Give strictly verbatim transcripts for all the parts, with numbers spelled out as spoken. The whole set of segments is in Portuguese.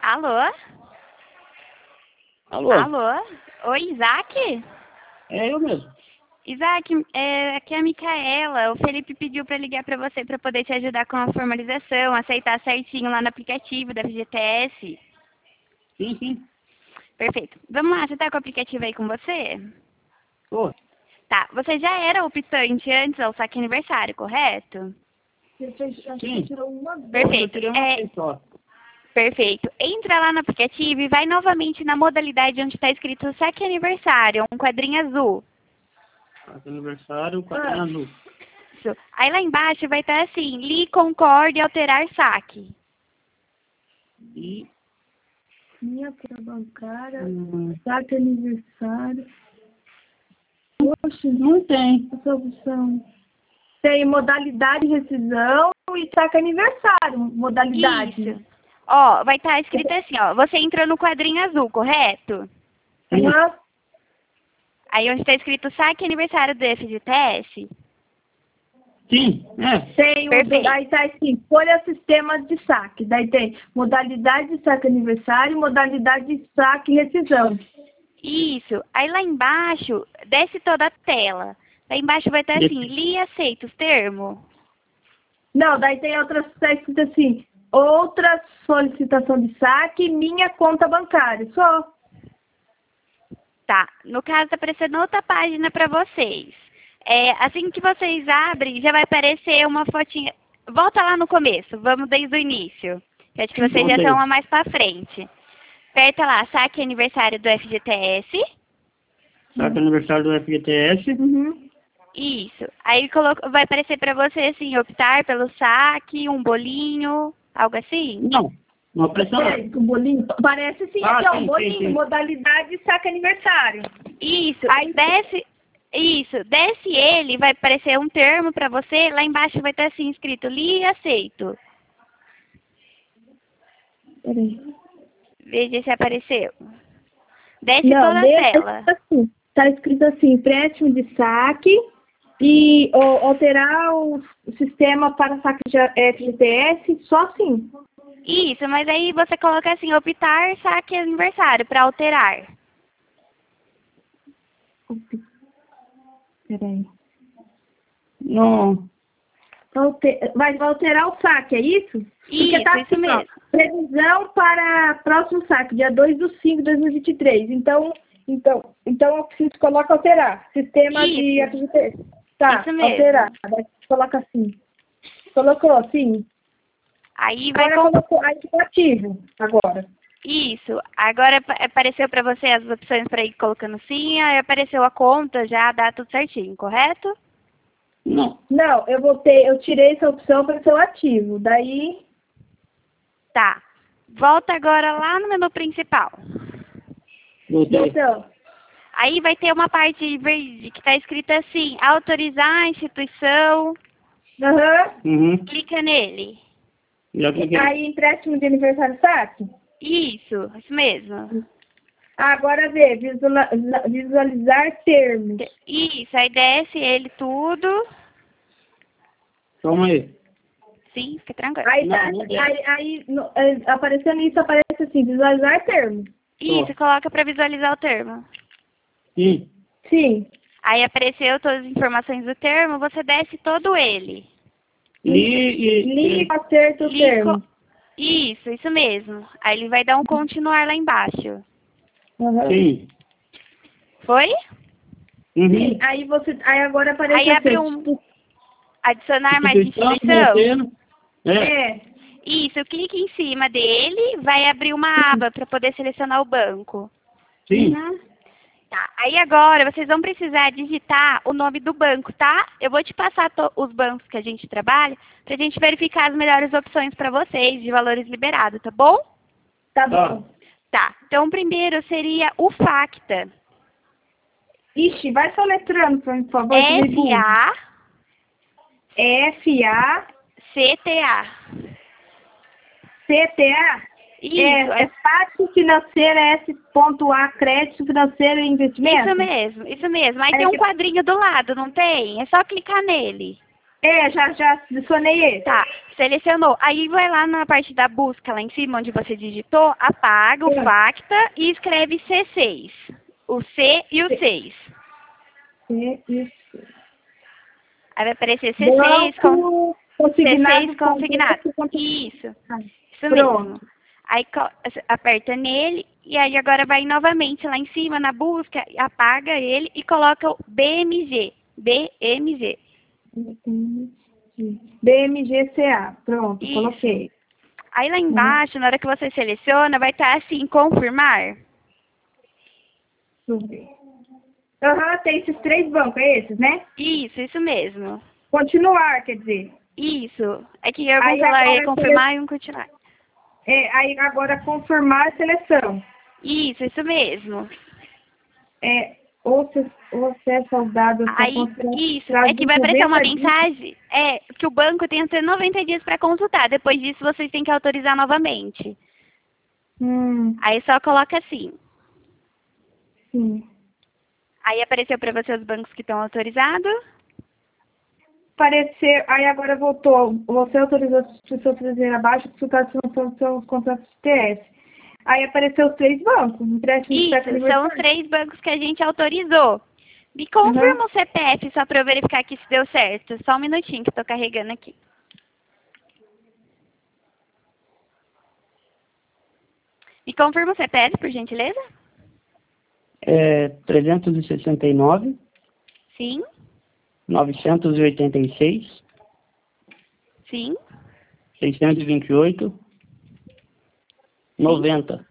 Alô? Alô? Alô? Oi, Isaac? É eu mesmo. Isaac, é, aqui é a Micaela. O Felipe pediu para ligar para você para poder te ajudar com a formalização, aceitar certinho lá no aplicativo da F G T S. Sim, sim. Perfeito. Vamos lá, você tá com o aplicativo aí com você? Ô, Tá, você já era optante antes ao saque aniversário, correto? sim. Perfeito. Eu tirei uma É, vez só. perfeito. Entra lá no aplicativo e vai novamente na modalidade onde está escrito saque aniversário, um quadrinho azul. Faço aniversário, quadrinho azul. Isso. Aí lá embaixo vai estar assim, li, concorde, alterar saque. E... Minha conta bancária, Hum, saque aniversário. Oxe, não tem. essa opção. Tem modalidade de rescisão e saque aniversário. Modalidade. Isso. Ó, vai estar escrito assim, ó. Você entrou no quadrinho azul, correto? Sim. Aham. Aí onde está escrito saque aniversário do F G T S. Sim, é. Tem o, Perfeito. aí tá assim, escolha sistema de saque. Daí tem modalidade de saque aniversário, modalidade de saque e rescisão. Isso. Aí lá embaixo, desce toda a tela. Lá embaixo vai estar assim, li e aceita os termos. Não, daí tem outras, tá escrito assim, outra solicitação de saque, minha conta bancária, só. Tá. No caso, tá aparecendo outra página para vocês. É, assim que vocês abrem, já vai aparecer uma fotinha. Volta lá no começo, vamos desde o início. Eu acho que vocês já Voltei. estão lá mais para frente. Aperta lá, saque aniversário do F G T S. Saca aniversário do F G T S. Uhum. Isso. Aí coloca, vai aparecer para você assim, optar pelo saque, um bolinho, algo assim. Não, não apareceu nada. É, o bolinho, parece sim, Ah, aqui, ó, sim, um sim, bolinho, sim. modalidade de saque aniversário. Isso. Aí- Desce. Isso. Desce ele, vai aparecer um termo para você. Lá embaixo vai estar assim escrito, li e aceito. Peraí. Veja se apareceu. Desce Não, toda a deixa tela. assim, tá escrito assim, empréstimo de saque e ou, alterar o sistema para saque de F G T S, só assim. Isso, mas aí você coloca assim, optar saque aniversário para alterar. Peraí. Não. Alter- Vai vai alterar o saque, é isso? Porque Isso, tá isso assim, ó, mesmo. previsão para próximo saque, dia dois de cinco de dois mil e vinte e três. Então, então, então eu preciso colocar alterar. Sistema de Isso. F G T S. Tá, Isso mesmo. alterar. Daí você coloca assim. Colocou, sim. Aí vai Agora com... colocou, aí ficou ativo, agora. Isso. Agora apa- apareceu para você as opções para ir colocando sim, aí apareceu a conta, já dá tudo certinho, correto? Não. Não, eu voltei, eu tirei essa opção para ser o ativo. Daí, Tá. Volta agora lá no menu principal. Voltei. então, Aí vai ter uma parte verde que está escrita assim, autorizar a instituição, aham. Uhum. clica nele. Já cliquei. Aí empréstimo de aniversário saque. Isso, isso mesmo. Agora vê, visuala- visualizar termos. Isso, aí desce ele tudo. Calma aí. Sim, fica tranquilo. Aí, Não, tá, não deu. aí, aí no- é, aparecendo isso, aparece assim, visualizar termos. Isso, coloca para visualizar o termo. Sim. Sim. Aí apareceu todas as informações do termo, você desce todo ele. Li e... Li acerto o Li- termo. Isso, isso mesmo. Aí ele vai dar um continuar lá embaixo. Aham. Sim. Foi? Uhum. Sim, aí você, aí agora aparece Aí assim, abre um tipo, adicionar mais Instituição instituição. financeira. É. é, Isso, clique em cima dele, vai abrir uma aba para poder selecionar o banco. Sim. uhum. Tá, aí agora vocês vão precisar digitar o nome do banco, tá? Eu vou te passar to- os bancos que a gente trabalha pra gente verificar as melhores opções para vocês de valores liberados, tá bom? Tá Tá. bom. Tá, então o primeiro seria o Facta. Ixi, vai soletrando, por favor. F A F A C T A. C T A. Isso, É, é fácil financeira S.A, crédito financeiro e investimento? isso mesmo, isso mesmo. Aí Aí tem um que- quadrinho do lado, não tem? É só clicar nele. É, já, já adicionei esse. Tá, selecionou. Aí vai lá na parte da busca, lá em cima, onde você digitou, apaga o É. Facta e escreve C seis. O C e o seis. É isso. Aí vai aparecer C seis com Banco consignado. C seis consignado. com- Isso, Ah, isso Pronto. mesmo. Aí co- aperta nele e aí agora vai novamente lá em cima na busca, apaga ele e coloca o B M G. B M G. B M G C A. Pronto, Isso. coloquei. Aí lá embaixo, na hora que você seleciona, vai estar assim, confirmar. Deixa eu ver. Aham, tem esses três bancos, é esses, né? Isso, isso mesmo. Continuar, quer dizer. Isso. É que algum Aí celular agora ia confirmar e um continuar. É, aí agora confirmar a seleção. Isso, isso mesmo. É, ou, se, ou acesso aos dados. Aí, isso. É que vai aparecer uma mensagem. É, que o banco tem até noventa dias para consultar. Depois disso, vocês têm que autorizar novamente. Hum, Aí só coloca assim. sim. Aí apareceu para você os bancos que estão autorizados. Aparecer, aí agora voltou. Você autorizou as pessoas fazer abaixo, consultar se não são são os contratos T S. Aí apareceu os três bancos. Empréstimo de cheque Isso, são os aniversário. três bancos que a gente autorizou. Me confirma Uhum. o C P F só para eu verificar que isso deu certo. Só um minutinho que eu tô carregando aqui. Me confirma o C P F, por gentileza? É trezentos e sessenta e nove, Sim, novecentos e oitenta e seis, sim. seiscentos e vinte e oito, noventa.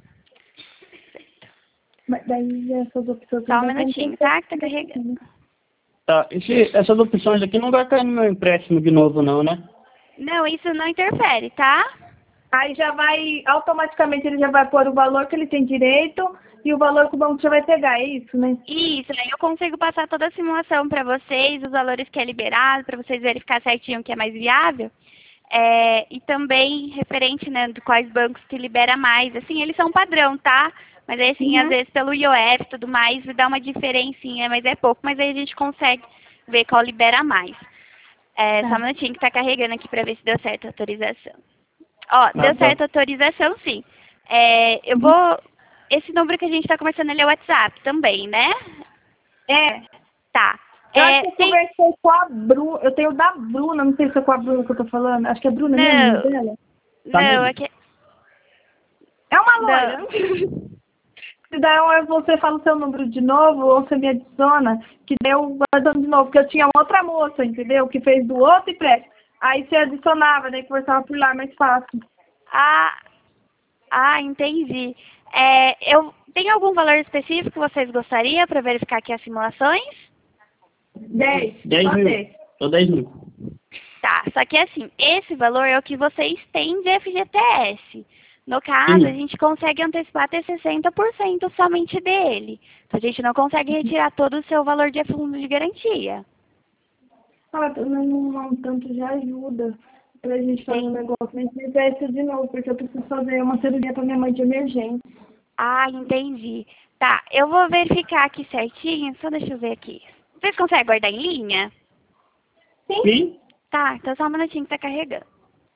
Mas daí essas opções... Só um não minutinho, tem- tá? Que tá carregando. Tá, esse, essas opções aqui não vai cair no meu empréstimo de novo não, né? Não, isso não interfere, tá? Aí já vai, automaticamente ele já vai pôr o valor que ele tem direito e o valor que o banco já vai pegar, é isso, né? Isso, aí eu consigo passar toda a simulação para vocês, os valores que é liberado, para vocês verificar certinho o que é mais viável. É, e também referente, né, de quais bancos que libera mais. Assim, eles são padrão, tá? Mas aí, assim, Uhum. às vezes pelo I O F e tudo mais, dá uma diferencinha, mas é pouco. Mas aí a gente consegue ver qual libera mais. É, Tá. Só um minutinho que tá carregando aqui para ver se deu certo a autorização. Ó, deu Ah, tá. certo a autorização, sim. É, eu vou... Esse número que a gente está conversando, ele é o WhatsApp também, né? É. Tá. Eu É, acho que eu tem... conversei com a Bruna, eu tenho o da Bruna, não sei se é com a Bruna que eu tô falando, acho que é Bruna mesmo, o Não, nome dela. não, é que... É uma Não. loira. Se daí eu- você fala o seu número de novo, ou você me adiciona, que daí eu adiciono de novo, porque eu tinha outra moça, entendeu? Que fez do outro e presta. Aí você adicionava, daí conversava por lá, mais fácil. Ah, ah, entendi. É, eu... Tem algum valor específico que vocês gostariam para verificar aqui as simulações? Dez. dez Só mil. dez. Só dez mil. Tá, só que assim, esse valor é o que vocês têm de F G T S. No caso, Sim. a gente consegue antecipar até sessenta por cento somente dele. Então, a gente não consegue retirar todo o seu valor de fundo de garantia. Ah, também não, não tanto já ajuda pra gente fazer um negócio. Mas me peça de novo, porque eu preciso fazer uma cirurgia pra minha mãe de emergência. Ah, entendi. Tá, eu vou verificar aqui certinho, só deixa eu ver aqui. Vocês conseguem guardar em linha? Sim? Tá, então só um minutinho que tá carregando.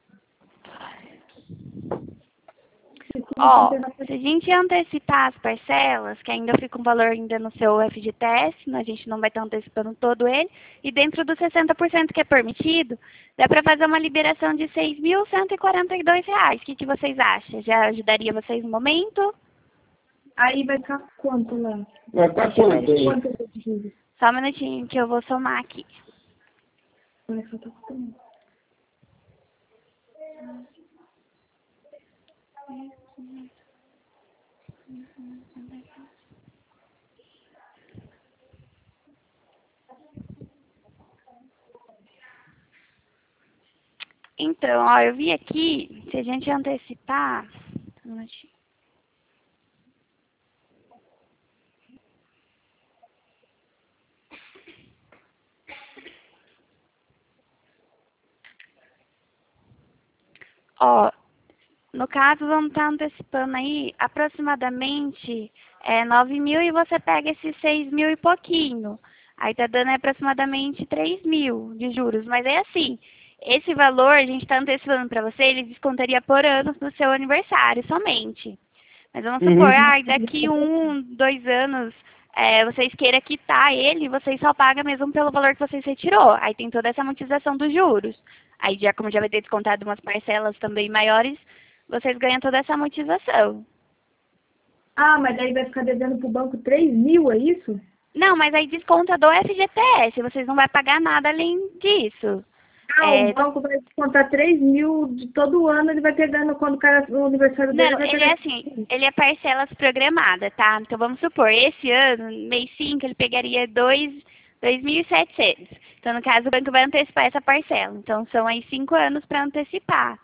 Ó, se a gente antecipar as parcelas, que ainda fica um valor ainda no seu F G T S, né, a gente não vai estar antecipando todo ele, e dentro dos sessenta por cento que é permitido, dá para fazer uma liberação de seis mil cento e quarenta e dois reais. O que, que vocês acham? Já ajudaria vocês no momento? Aí vai ficar quanto lá? Vai ficar quanto aí? Quanto eu preciso? Só um minutinho que eu vou somar aqui. Vai faltar quanto? Então, ó, eu vi aqui, se a gente antecipar... Um minutinho. Ó, no caso, vamos estar antecipando aí aproximadamente é, nove mil e você pega esses seis mil e pouquinho. Aí tá dando aproximadamente três mil de juros. Mas é assim, esse valor a gente está antecipando para você, ele descontaria por ano do seu aniversário somente. Mas vamos Uhum. supor, ah, daqui um, dois anos, é, vocês queiram quitar ele, vocês só pagam mesmo pelo valor que vocês retirou. Aí tem toda essa amortização dos juros. Aí já como já vai ter descontado umas parcelas também maiores, vocês ganham toda essa amortização. Ah, mas daí vai ficar devendo pro banco três mil, é isso? Não, mas aí desconta do F G T S, vocês não vão pagar nada além disso. Ah, É, o banco vai descontar três mil de todo ano, ele vai pegando quando o cara, o aniversário dele Não, vai ele pegar. é assim, ele é parcelas programadas, tá? Então vamos supor, esse ano, mês cinco, ele pegaria dois mil e setecentos. Então, no caso, o banco vai antecipar essa parcela. Então, são aí cinco anos para antecipar.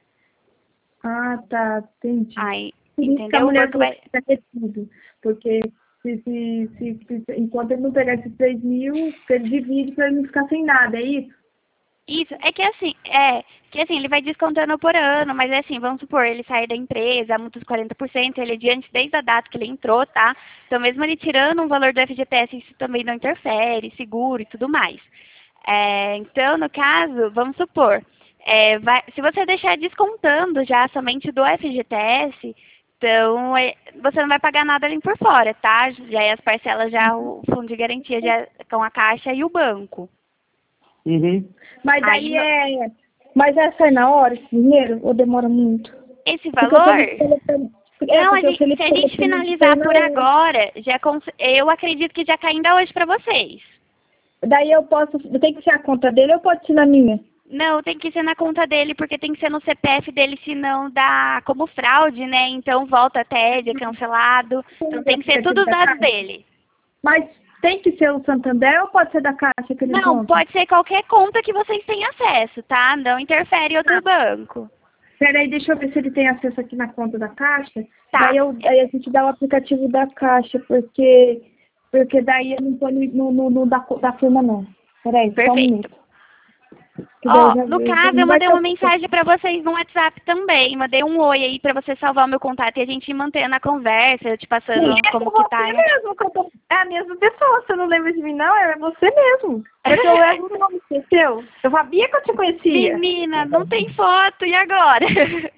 Ah, tá, entendi. Aí, Por isso que a entendeu? O mulher banco vai vai... ficar retido. Porque se, se, se, se- enquanto ele não pegar esses três mil, ele divide para ele não ficar sem nada, é isso? Isso, é que assim, é, que assim, ele vai descontando por ano, mas é assim, vamos supor, ele sair da empresa, a multa dos quarenta por cento, ele adiante desde a data que ele entrou, tá? Então, mesmo ele tirando um valor do F G T S, isso também não interfere, seguro e tudo mais. É, então, no caso, vamos supor, é, vai, se você deixar descontando já somente do F G T S, então é, você não vai pagar nada ali por fora, tá? Já é as parcelas, já o fundo de garantia já com a Caixa e o banco. Uhum. Mas Aí daí no- é. Mas é sai na hora esse dinheiro ou demora muito? Esse Porque valor... o Felipe falou pra mim- é, Não, a porque o gente, Felipe se a falou gente pra mim que finalizar sai na por hora. agora, já cons- eu acredito que já cai ainda hoje para vocês. Daí eu posso. Tem que ser a conta dele ou pode ser na minha? Não, tem que ser na conta dele, porque tem que ser no C P F dele, senão dá como fraude, né? Então volta a T E D, é cancelado. Então tem que ser tudo os dados dele. Mas tem que ser o Santander ou pode ser da Caixa aquele Não, conta? pode ser qualquer conta que vocês tenham acesso, tá? Não interfere em outro banco. Peraí, deixa eu ver se ele tem acesso aqui na conta da Caixa. Tá. Daí, eu, daí a gente dá o aplicativo da Caixa, porque, porque daí eu não tô no, no, no da, da firma, não. Peraí, só um Perfeito. minuto. Que daí Ó, já- no já- caso, não eu vai mandei ter- uma mensagem pra vocês no WhatsApp também. Mandei um oi aí pra você salvar o meu contato e a gente ir mantendo a conversa, eu te passando Sim, é como com que tá. você mesmo, que eu tô- é a mesma pessoa, você não lembra de mim, não? É você mesmo. Porque eu levo o nome seu. Eu sabia que eu te conhecia. Menina, não tem foto, e agora?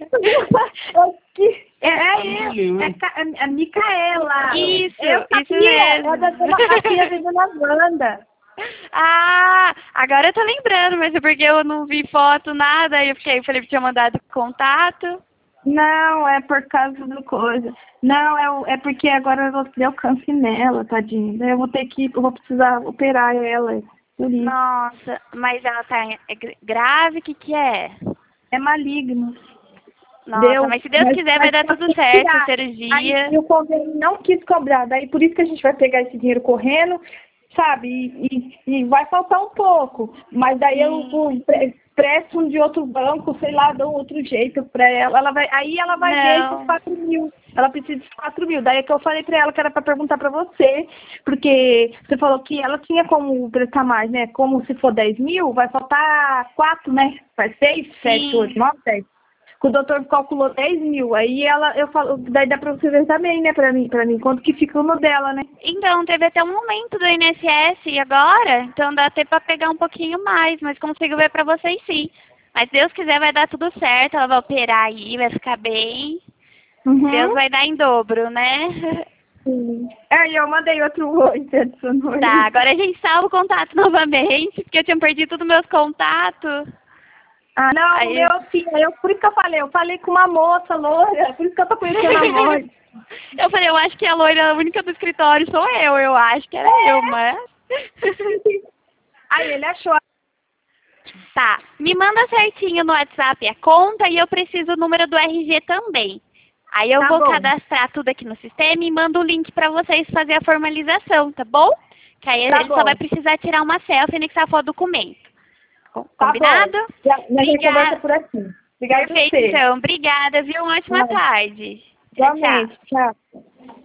É, é, eu, é, Ca- é a Micaela. Isso, eu isso sabia, mesmo. é da democracia vendendo na Wanda. Ah, agora eu tô lembrando, mas é porque eu não vi foto, nada, aí eu fiquei, o Felipe tinha mandado contato. Não, é por causa do coisa. Não, é, o- é porque agora eu vou deu câncer nela, tadinha. Daí eu vou ter que, eu vou precisar operar ela. Por isso. Nossa, mas ela tá em- é gr- grave, o que que é? É maligno. Nossa, Deu, mas se Deus mas- quiser vai mas dar tem tudo que certo, tirar. cirurgia. Aí o convênio não quis cobrar, daí por isso que a gente vai pegar esse dinheiro correndo, sabe? E, e, e vai faltar um pouco, mas daí eu Sim. vou pre- presto um de outro banco, sei lá, dou outro jeito pra ela. Ela vai, aí ela vai ver Não. esses quatro mil. Ela precisa de quatro mil. Daí é que eu falei pra ela que era pra perguntar pra você, porque você falou que ela tinha como prestar mais, né? Como se for dez mil, vai faltar quatro, né? Faz seis, sete, oito, nove, dez. O doutor calculou dez mil, aí ela, eu falo, daí dá pra você ver também, né, pra mim, pra mim, quanto que fica no dela, né? Então, teve até um momento do I N S S agora, então dá até pra pegar um pouquinho mais, mas consigo ver pra vocês sim. Mas se Deus quiser vai dar tudo certo, ela vai operar aí, vai ficar bem. Uhum. Deus vai dar em dobro, né? Sim. Aí eu mandei outro oi, você adicionou aí. Tá, agora a gente salva o contato novamente, porque eu tinha perdido todos os meus contatos. Ah, não, Aí- meu filho, eu, por isso que eu falei, eu falei com uma moça loira, por isso que eu tô conhecendo a voz. Eu falei, eu acho que a loira única do escritório sou eu, eu acho que era É. eu, mas... Aí ele achou. Tá, me manda certinho no WhatsApp a conta e eu preciso o número do R G também. Aí eu Tá vou bom. cadastrar tudo aqui no sistema e mando o link pra vocês fazer a formalização, tá bom? Que aí Tá a gente só bom. vai precisar tirar uma selfie e anexar a foto do documento. Com- Tá Combinado? bom. Já, a gente Obrigada. conversa por aqui. Obrigada a Perfeito, você. então. Obrigada, viu? Uma ótima Tchau. tarde. Tchau, tchau. Igualmente, tchau.